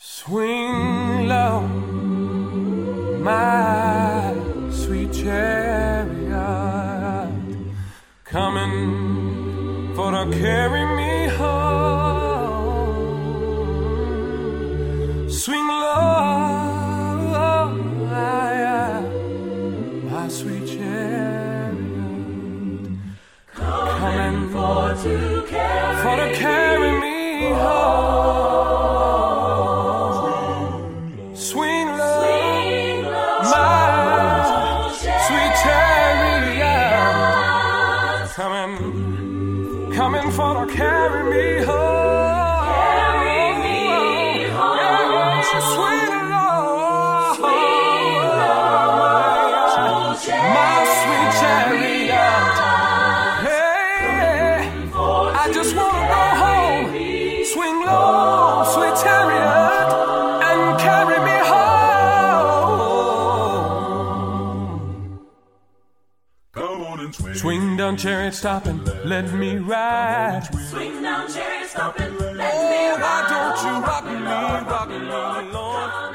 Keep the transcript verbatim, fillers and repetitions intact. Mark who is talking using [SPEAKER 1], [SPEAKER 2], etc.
[SPEAKER 1] Swing low, my sweet chariot, coming for to carry me home. Swing low, my sweet chariot, coming for to carry, for to carry me home. Swing low, swing low, my sweet chariot, coming, coming for to carry me home.
[SPEAKER 2] Carry me home.
[SPEAKER 1] Yeah, swing low, swing low, my sweet chariot. Hey, I just wanna go home. Swing low, sweet chariot, and carry me home.
[SPEAKER 3] Come on and swing.
[SPEAKER 1] Swing down, chariot, stop and let me ride.
[SPEAKER 2] Swing down, chariot, stop and let
[SPEAKER 1] Oh,
[SPEAKER 2] me
[SPEAKER 1] why
[SPEAKER 2] ride.
[SPEAKER 1] don't you rock me, rock me, Lord?